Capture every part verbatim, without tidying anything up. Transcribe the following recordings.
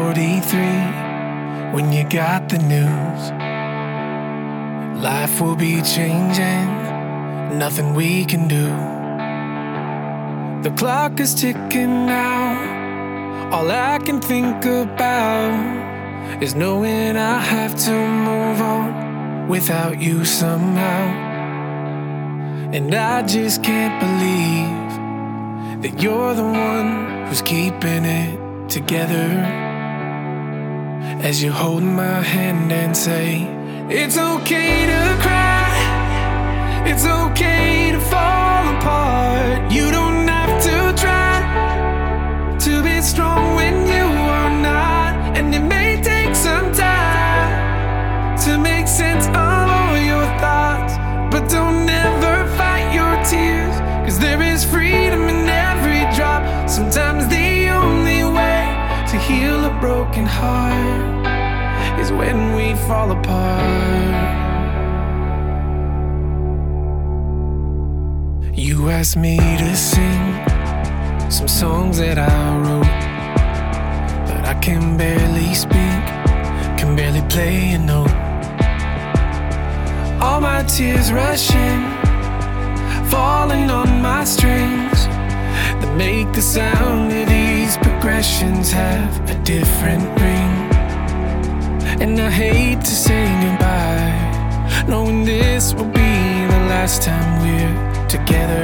forty-three when you got the news. Life will be changing, nothing we can do. The clock is ticking now. All I can think about is knowing I have to move on without you somehow. And I just can't believe that you're the one who's keeping it together. As you hold my hand and say, it's okay to cry, it's okay to fall apart. You don't have to try to be strong when you are not. And it may take some time to make sense of all your thoughts, but don't ever fight your tears, 'cause there is freedom in every drop. Sometimes the only way to heal a broken heart is when we fall apart. You asked me to sing some songs that I wrote, but I can barely speak, can barely play a note. All my tears rushing, falling on my strings, that make the sound of these progressions have a different ring. And I hate to say goodbye, knowing this will be the last time we're together.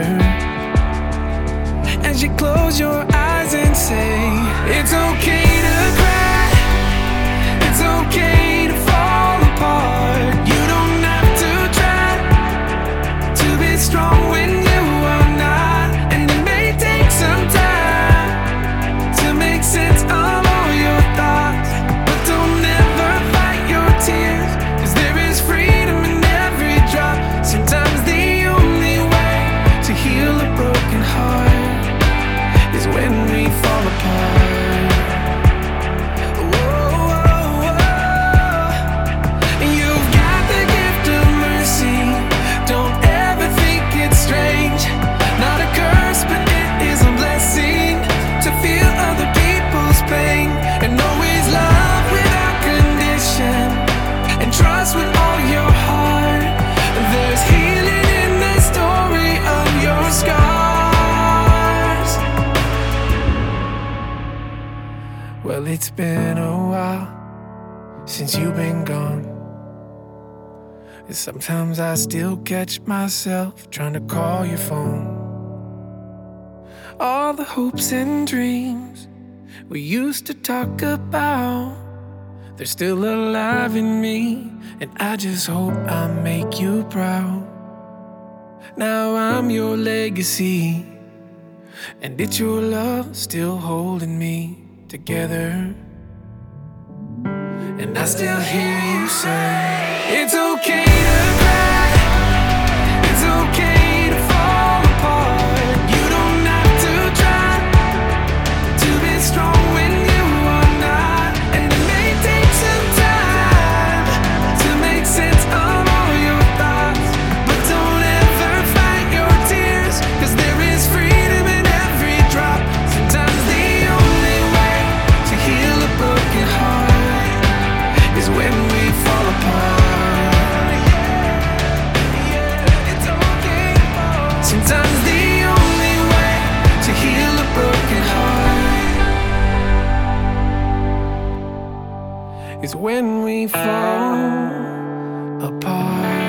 As you close your eyes and say, it's okay to cry, it's okay to fall apart. You don't have to try to be strong when you are not. And it may take some time to make sense of all your thoughts, but don't ever fight your tears, 'cause there is freedom in every drop. Sometimes the only way to heal a broken heart is when we fall apart. Whoa, whoa, whoa. You've got the gift of mercy, don't ever think it's strange. Not a curse, but it is a blessing to feel other people's pain, and always love without condition, and trust with all your heart. There's healing in the story of your scars. Well, it's been a while since you've been gone, and sometimes I still catch myself trying to call your phone. All the hopes and dreams we used to talk about, they're still alive in me, and I just hope I make you proud. Now I'm your legacy, and it's your love still holding me together. And I still hear you say, it's okay to cry, it's okay to fall apart. You don't have to try to be strong when you are not. And it may take some time to make sense of all your thoughts, but don't ever fight your tears, 'cause there is freedom in every drop. Sometimes the only way to heal a broken heart is when we fall apart. It's okay. Sometimes the only way to heal a broken heart is when we fall apart.